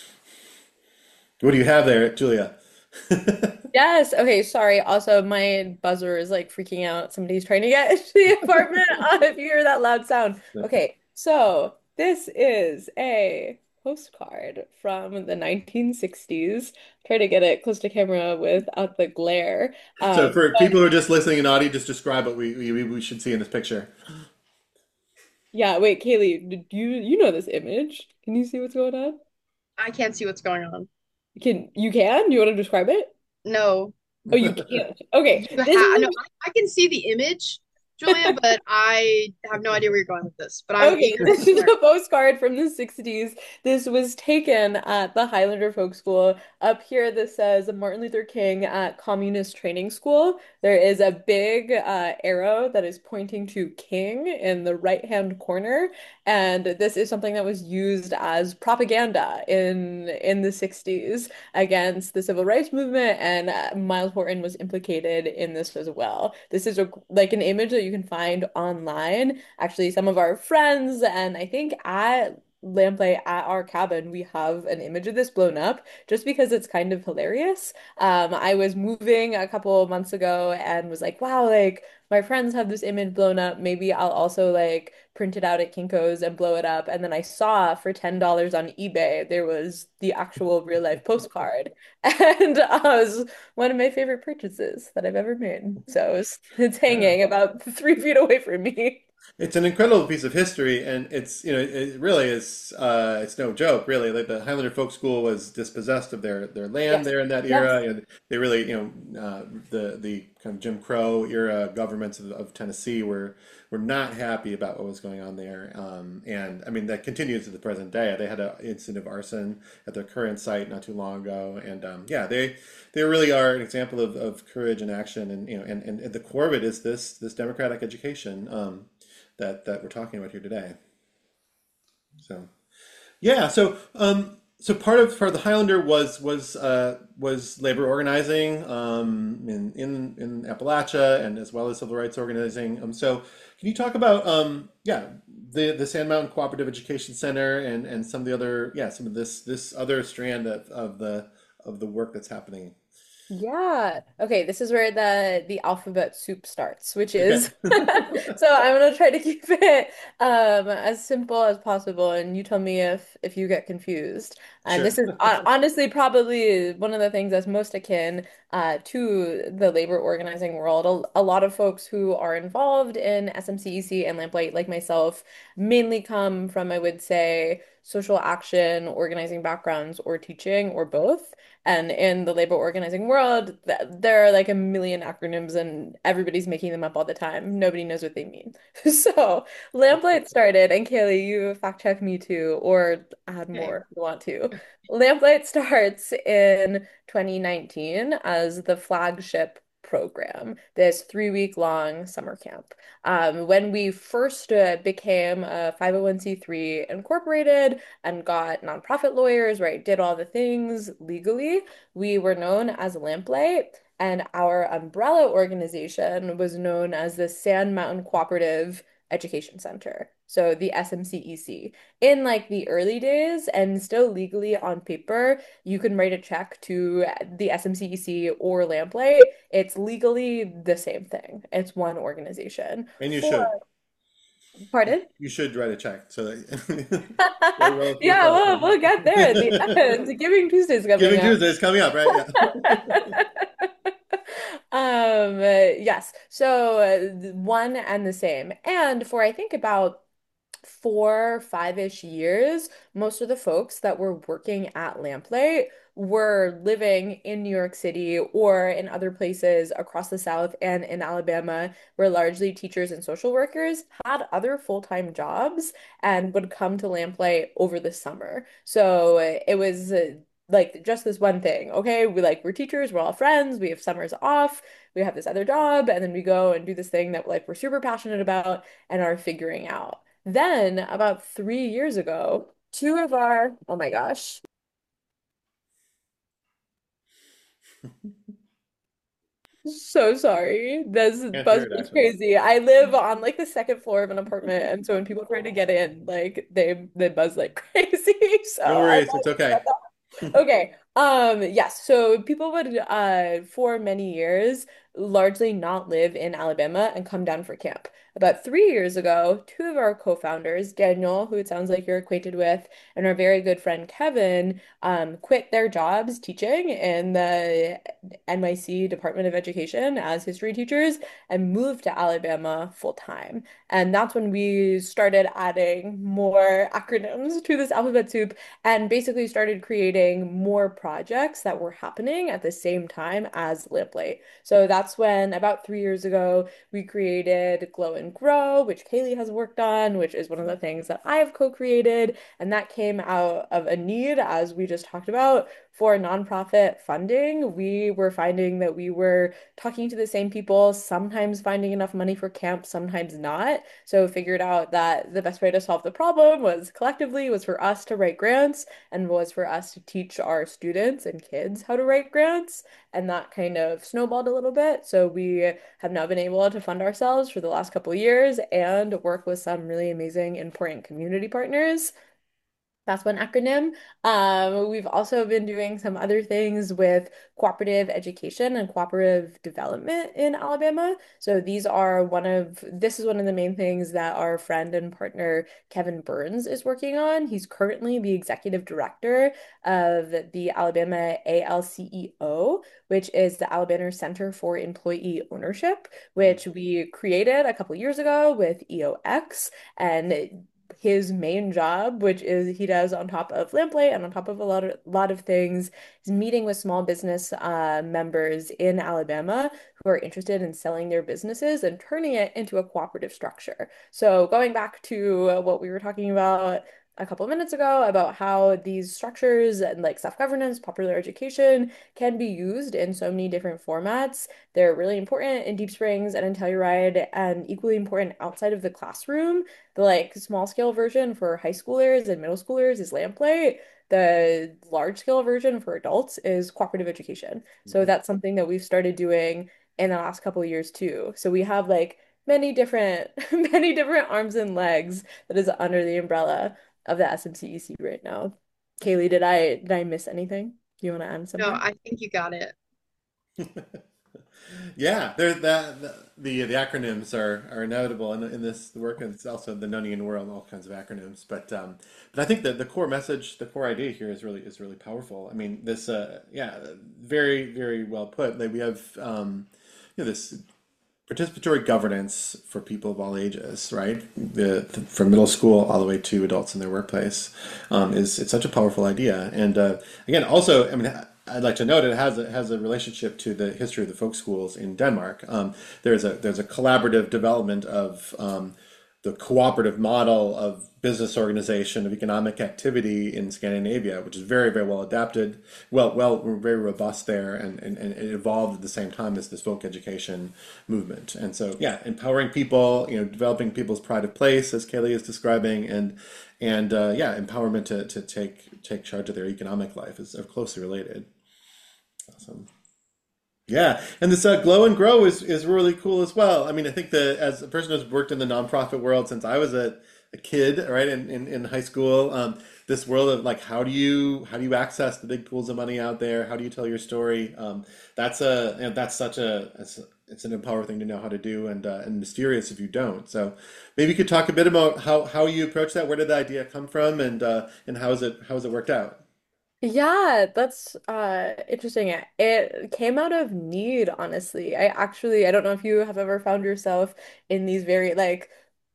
What do you have there, Julia? Yes. Okay. Sorry. Also, my buzzer is like freaking out. Somebody's trying to get into the apartment. Uh, if you hear that loud sound. Okay. So this is a postcard from the nineteen sixties. Try to get it close to camera without the glare. So Um, for people who are just listening in audio, just describe what we, we we should see in this picture. yeah. Wait, Kaylee, did you you know this image? Can you see what's going on? I can't see what's going on. Can you can? You want to describe it? No, Oh, you can't. Okay. you This have no. is I, I can see the image, Julia, but I have no idea where you're going with this. But I'm Okay, eager this to is learn. a postcard from the sixties. This was taken at the Highlander Folk School. Up here, this says Martin Luther King at Communist Training School. There is a big uh, arrow that is pointing to King in the right-hand corner, and this is something that was used as propaganda in in the sixties against the civil rights movement, and uh, Miles Horton was implicated in this as well. This is a, like an image that you can find online. Actually, some of our friends, and I think at Lamplight at our cabin, we have an image of this blown up just because it's kind of hilarious. Um, I was moving a couple of months ago and was like, wow, like my friends have this image blown up. Maybe I'll also like print it out at Kinko's and blow it up. And then I saw for ten dollars on eBay, there was the actual real life postcard. And uh, it was one of my favorite purchases that I've ever made. So it's, it's Yeah. hanging about three feet away from me. It's an incredible piece of history, and it's you know it really is. Uh, it's no joke, really. Like the Highlander Folk School was dispossessed of their their land Yes. there in that Yes. era, and they really you know uh, the the kind of Jim Crow era governments of, of Tennessee were were not happy about what was going on there, um, and I mean that continues to the present day. They had an incident of arson at their current site not too long ago, and um, yeah, they they really are an example of, of courage and action, and you know, and, and at the core of it is this this democratic education. Um, that that we're talking about here today. So yeah, so um, so part of part of the Highlander was was uh, was labor organizing um, in in in Appalachia and as well as civil rights organizing. Um, so can you talk about um, yeah the the Sand Mountain Cooperative Education Center and and some of the other yeah some of this this other strand of, of the of the work that's happening? Yeah. Okay, this is where the the alphabet soup starts, which Okay. is so I'm gonna try to keep it um as simple as possible, and you tell me if if you get confused. And Sure. this is hon- honestly probably one of the things that's most akin uh, to the labor organizing world. A, a lot of folks who are involved in S M C E C and Lamplight, like myself, mainly come from, I would say, social action, organizing backgrounds, or teaching, or both. And in the labor organizing world, th there are like a million acronyms and everybody's making them up all the time. Nobody knows what they mean. So, Lamplight started, and Kaylee, you fact check me too, or add Okay. more if you want to. Lamplight starts in twenty nineteen as the flagship program, this three week long summer camp. Um, when we first uh, became a five oh one c three incorporated and got nonprofit lawyers, right, did all the things legally, we were known as Lamplight. And our umbrella organization was known as the Sand Mountain Cooperative Education Center. So the S M C E C. In like the early days and still legally on paper, you can write a check to the S M C E C or Lamplight. It's legally the same thing. It's one organization. And you For, should. pardon? You should write a check so that very well Yeah, well we'll done. we'll get there at the end. Giving Tuesday's coming Giving up. Tuesday is coming up, right? Yeah. Um, uh, yes. So uh, one and the same. And for I think about four, five-ish years, most of the folks that were working at Lamplight were living in New York City or in other places across the South and in Alabama, where largely teachers and social workers had other full-time jobs and would come to Lamplight over the summer. So uh, it was uh, like just this one thing. Okay, we like we're teachers, we're all friends, we have summers off, we have this other job, and then we go and do this thing that like we're super passionate about and are figuring out. Then, about three years ago, two of our, oh my gosh, so sorry. This Can't buzz hear it is actually. crazy. I live on like the second floor of an apartment, and so when people try to get in, like they they buzz like crazy. So No I worries, it's okay. Okay. Um, yes. So people would uh for many years largely not live in Alabama and come down for camp. About three years ago, two of our co-founders, Daniel, who it sounds like you're acquainted with, and our very good friend Kevin, um, quit their jobs teaching in the N Y C Department of Education as history teachers and moved to Alabama full time. And that's when we started adding more acronyms to this alphabet soup and basically started creating more projects that were happening at the same time as Lamplight. So that's when, about three years ago, we created Glow and Grow, which Kaylee has worked on, which is one of the things that I have co-created. And that came out of a need, as we just talked about, for nonprofit funding. We were finding that we were talking to the same people, sometimes finding enough money for camp, sometimes not. So figured out that the best way to solve the problem was collectively was for us to write grants and was for us to teach our students and kids how to write grants. And that kind of snowballed a little bit. So we have now been able to fund ourselves for the last couple of years and work with some really amazing, important community partners. That's one acronym. Um, we've also been doing some other things with cooperative education and cooperative development in Alabama. So these are one of, this is one of the main things that our friend and partner Kevin Burns is working on. He's currently the executive director of the Alabama A L C E O, which is the Alabama Center for Employee Ownership, which we created a couple years ago with E O X. And his main job, which is he does on top of Lamplight and on top of a lot of lot of things, is meeting with small business uh, members in Alabama who are interested in selling their businesses and turning it into a cooperative structure. So going back to what we were talking about a couple of minutes ago about how these structures and like self-governance, popular education can be used in so many different formats. They're really important in Deep Springs and in Telluride and equally important outside of the classroom. The like small scale version for high schoolers and middle schoolers is Lamplight. The large scale version for adults is cooperative education. So Mhm. that's something that we've started doing in the last couple of years too. So we have like many different many different arms and legs that is under the umbrella of the S M C E C right now. Kaylee, did I did I miss anything? Do you want to add No, something? I think you got it. Yeah, there's that the the acronyms are are inevitable in, in this work, and it's also the Nonian world, all kinds of acronyms. But um, but I think that the core message, the core idea here is really is really powerful. I mean, this uh, yeah, very very well put. Like we have um, you know this participatory governance for people of all ages, right? The, the from middle school all the way to adults in their workplace um, is it's such a powerful idea. And uh, again, also, I mean, I'd like to note it has a, has a relationship to the history of the folk schools in Denmark. Um, there's a there's a collaborative development of um, the cooperative model of business organization of economic activity in Scandinavia, which is very, very well adapted, well, well, very robust there, and, and, and it evolved at the same time as this folk education movement. And so, yeah, empowering people, you know, developing people's pride of place, as Kaylee is describing, and and uh, yeah, empowerment to, to take take charge of their economic life is closely related. Awesome. Yeah, and this uh, glow and grow is is really cool as well. I mean, I think that as a person who's worked in the nonprofit world since I was a, a kid, right, in, in, in high school, um, this world of like how do you how do you access the big pools of money out there? How do you tell your story? Um, that's a you know, that's such a it's, it's an empowering thing to know how to do, and uh, and mysterious if you don't. So maybe you could talk a bit about how how you approach that. Where did the idea come from, and uh, and how is it how has it worked out? Yeah, that's uh interesting. It it came out of need, honestly. I actually I don't know if you have ever found yourself in these very like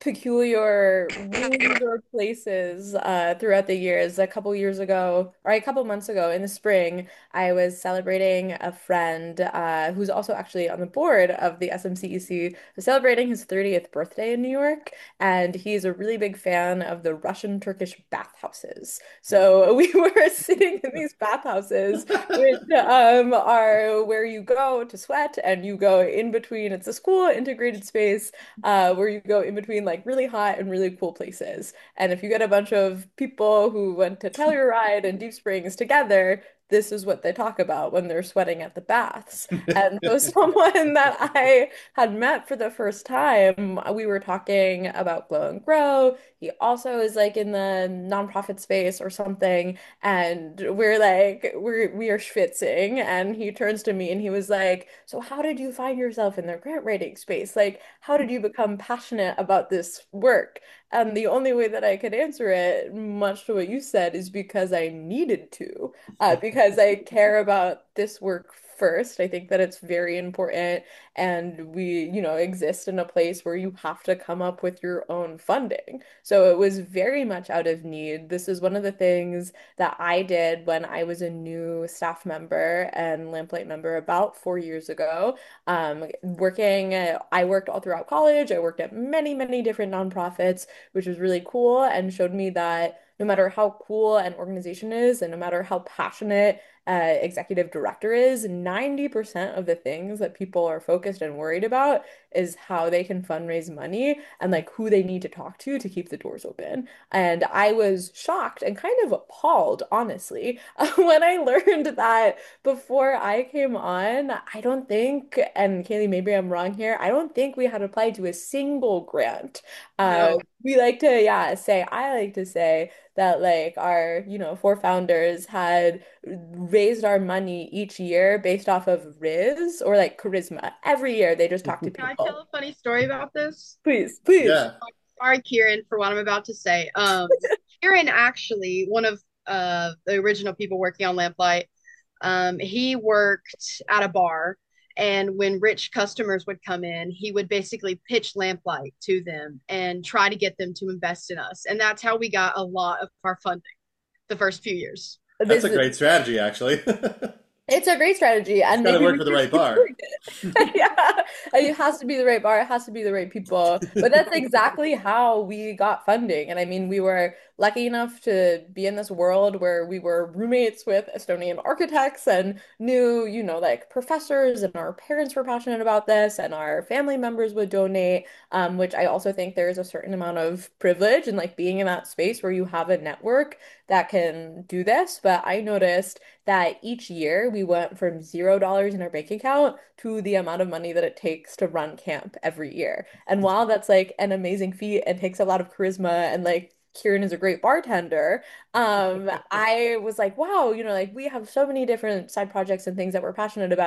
peculiar rooms or places uh throughout the years. A couple years ago, or a couple months ago in the spring, I was celebrating a friend uh who's also actually on the board of the S M C E C, was celebrating his thirtieth birthday in New York, and he's a really big fan of the Russian Turkish bathhouses. So we were sitting in these bathhouses, which um, are where you go to sweat and you go in between. It's a school integrated space uh, where you go in between like really hot and really cool places. And if you get a bunch of people who went to Telluride and Deep Springs together, this is what they talk about when they're sweating at the baths. And so someone that I had met for the first time, we were talking about Glow and Grow. He also is like in the nonprofit space or something. And we're like, we're we are schwitzing. And he turns to me and he was like, "So how did you find yourself in the grant writing space? Like, how did you become passionate about this work?" And the only way that I could answer it, much to what you said, is because I needed to, uh, because I care about this work first. I think that it's very important, and we, you know, exist in a place where you have to come up with your own funding. So it was very much out of need. This is one of the things that I did when I was a new staff member and Lamplight member about four years ago. Um, working, uh, I worked all throughout college. I worked at many, many different nonprofits, which was really cool and showed me that no matter how cool an organization is and no matter how passionate uh, executive director is, ninety percent of the things that people are focused and worried about is how they can fundraise money and like who they need to talk to to keep the doors open. And I was shocked and kind of appalled, honestly, when I learned that before I came on. I don't think, and Kaylee, maybe I'm wrong here, I don't think we had applied to a single grant. Uh, No. we like to, yeah, say, I like to say that like our, you know, four founders had raised our money each year based off of Riz or like charisma. Every year they just talk to Can I people. tell a funny story about this? Please, please. Yeah. Sorry, Kieran, for what I'm about to say. Um, Kieran actually, one of uh the original people working on Lamplight, um, he worked at a bar, and when rich customers would come in, he would basically pitch Lamplight to them and try to get them to invest in us. And that's how we got a lot of our funding the first few years. That's This a is great strategy, actually. it's a great strategy, It's and got to maybe work we for the should right keep bar. doing it. Yeah, it has to be the right bar. It has to be the right people. But that's exactly how we got funding. And I mean, we were lucky enough to be in this world where we were roommates with Estonian architects and knew, you know, like professors, and our parents were passionate about this, and our family members would donate. Um, which I also think there is a certain amount of privilege in like being in that space where you have a network that can do this. But I noticed that each year we went from zero dollars in our bank account to the amount of money that it takes to run camp every year. And while that's like an amazing feat and takes a lot of charisma, and like Kieran is a great bartender, um, I was like, wow, you know, like we have so many different side projects and things that we're passionate about.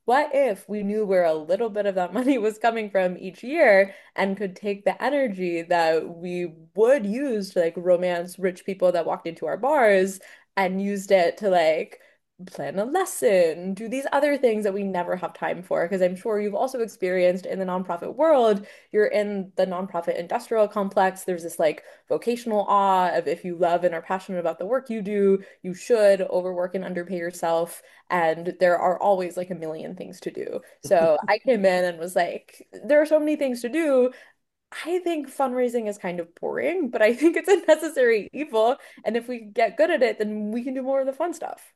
what if we knew where a little bit of that money was coming from each year and could take the energy that we would use to like romance rich people that walked into our bars and used it to like plan a lesson, do these other things that we never have time for. Because I'm sure you've also experienced in the nonprofit world, you're in the nonprofit industrial complex. There's this like vocational awe of if you love and are passionate about the work you do, you should overwork and underpay yourself. And there are always like a million things to do. So I came in and was like, there are so many things to do. I think fundraising is kind of boring, but I think it's a necessary evil. And if we get good at it, then we can do more of the fun stuff.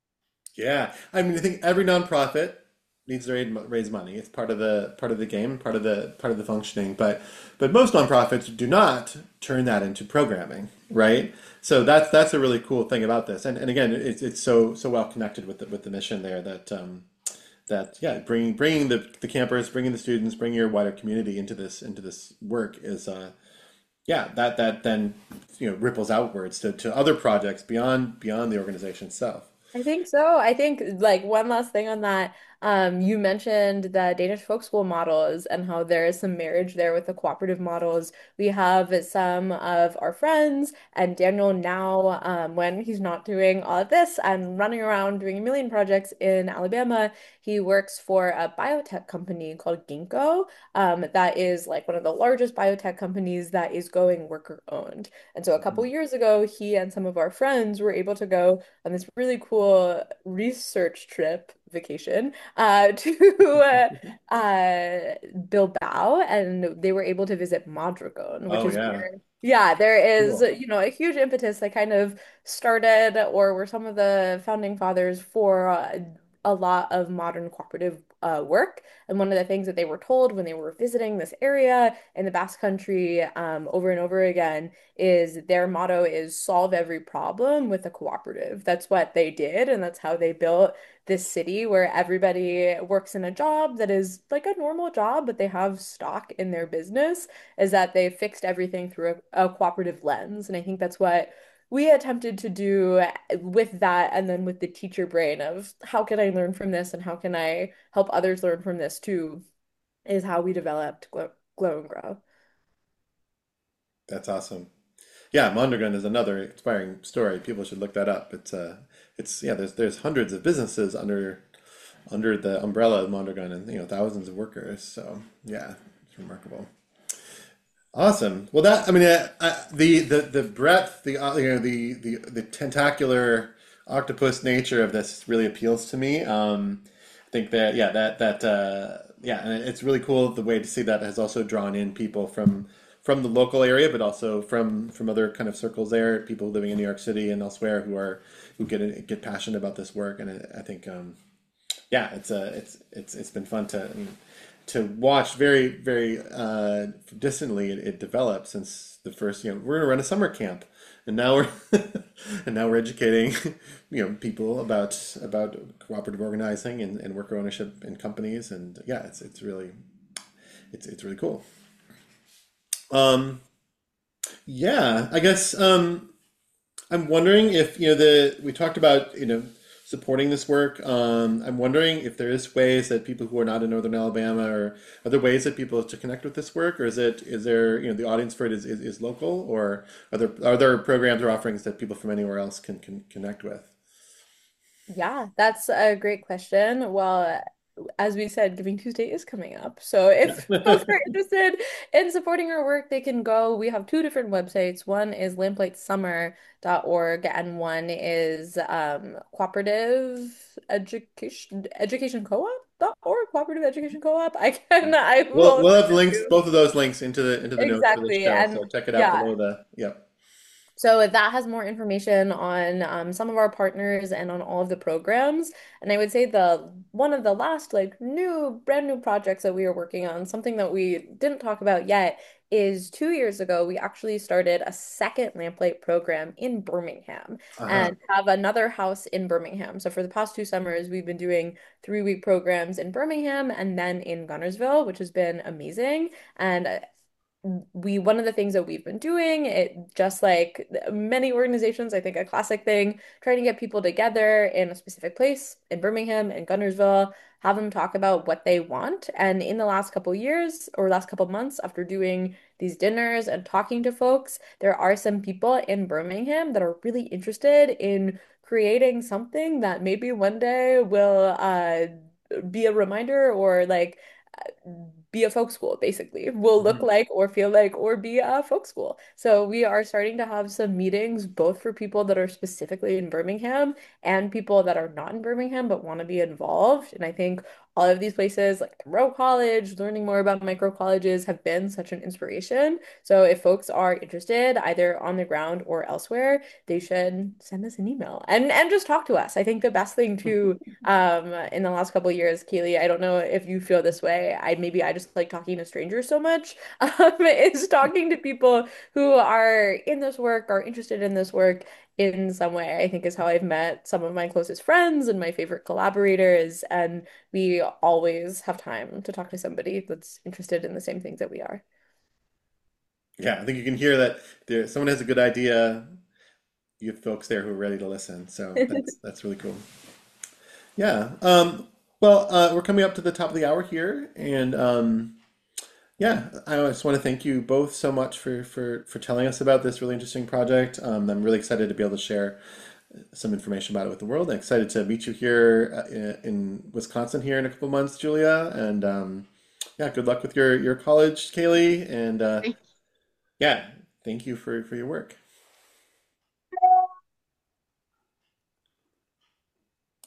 Yeah, I mean, I think every nonprofit needs to raise, raise money. It's part of the part of the game, part of the part of the functioning. But but most nonprofits do not turn that into programming, right? So that's that's a really cool thing about this. And and again, it's it's so so well connected with the with the mission there that um, that yeah, bringing bringing the the campers, bringing the students, bringing your wider community into this into this work is uh yeah, that that then you know ripples outwards to to other projects beyond beyond the organization itself. I think so. I think like one last thing on that. Um, you mentioned the Danish folk school models and how there is some marriage there with the cooperative models. We have some of our friends and Daniel now, um, when he's not doing all of this and running around doing a million projects in Alabama, he works for a biotech company called Ginkgo, um, that is like one of the largest biotech companies that is going worker owned. And so a couple years ago, he and some of our friends were able to go on this really cool research trip vacation uh, to uh, uh, Bilbao, and they were able to visit Mondragon, which Oh is yeah. where, yeah, there is, Cool. you know, a huge impetus that kind of started or were some of the founding fathers for uh, a lot of modern cooperative uh, work. And one of the things that they were told when they were visiting this area in the Basque Country um, over and over again is their motto is solve every problem with a cooperative. That's what they did, and that's how they built this city where everybody works in a job that is like a normal job, but they have stock in their business, is that they fixed everything through a, a cooperative lens. And I think that's what we attempted to do with that, and then with the teacher brain of how can I learn from this and how can I help others learn from this too, is how we developed Glow, Glow and Grow. That's awesome. Yeah, Mondragon is another inspiring story. People should look that up. It's uh it's yeah, there's there's hundreds of businesses under under the umbrella of Mondragon and you know thousands of workers. So, yeah, it's remarkable. Awesome. Well, that I mean, uh, uh, the the the breadth, the uh, you know the the the tentacular octopus nature of this really appeals to me. Um, I think that yeah, that that uh, yeah, and it's really cool the way to see that has also drawn in people from from the local area, but also from from other kind of circles there, people living in New York City and elsewhere who are who get get passionate about this work, and I I think um, yeah, it's uh, it's it's it's been fun to to watch very very uh, distantly it, it develop since the first you know we're gonna run a summer camp and now we're and now we're educating you know people about about cooperative organizing and, and worker ownership in companies and yeah it's it's really it's it's really cool. Um, yeah, I guess um, I'm wondering if, you know, the we talked about, you know, supporting this work. Um, I'm wondering if there is ways that people who are not in Northern Alabama or other ways that people to connect with this work, or is it is there, you know, the audience for it is, is, is local, or are there are there programs or offerings that people from anywhere else can, can connect with? Yeah, that's a great question. Well, as we said, Giving Tuesday is coming up. So if folks are interested in supporting our work, they can go. We have two different websites. One is lamplight summer dot org and one is um, cooperative education education co-op dot org, cooperative education co-op. I can I We'll will we'll have links, both of those links into the into the notes for the exactly. show, so And check it out yeah, below the yep. so that has more information on um, some of our partners and on all of the programs. And I would say the one of the last like new, brand new projects that we are working on, something that we didn't talk about yet, is two years ago we actually started a second Lamplight program in Birmingham Uh-huh. and have another house in Birmingham. So for the past two summers, we've been doing three week programs in Birmingham and then in Gunnersville, which has been amazing. And we one of the things that we've been doing, it just like many organizations, I think a classic thing, trying to get people together in a specific place in Birmingham and Gunnersville, have them talk about what they want. And in the last couple years or last couple months, after doing these dinners and talking to folks, there are some people in Birmingham that are really interested in creating something that maybe one day will uh, be a reminder or like be a folk school, basically, will look Mhm. like or feel like or be a folk school. So we are starting to have some meetings both for people that are specifically in Birmingham and people that are not in Birmingham but want to be involved. And I think all of these places like Thoreau College, learning more about micro colleges have been such an inspiration. So if folks are interested either on the ground or elsewhere, they should send us an email and and just talk to us. I think the best thing too um in the last couple of years, Kaylee, I don't know if you feel this way. I maybe I just like talking to strangers so much. Um, is talking to people who are in this work, are interested in this work in some way, I think is how I've met some of my closest friends and my favorite collaborators. And we always have time to talk to somebody that's interested in the same things that we are. Yeah, I think you can hear that there someone has a good idea. You have folks there who are ready to listen. So that's that's really cool. Yeah. Um, well, uh, we're coming up to the top of the hour here, and um, yeah, I just want to thank you both so much for for for telling us about this really interesting project. Um, I'm really excited to be able to share some information about it with the world. I'm excited to meet you here uh, in in Wisconsin here in a couple months, Julia. And um, yeah, good luck with your your college, Kaylee. And uh, Thank yeah, thank you for for your work.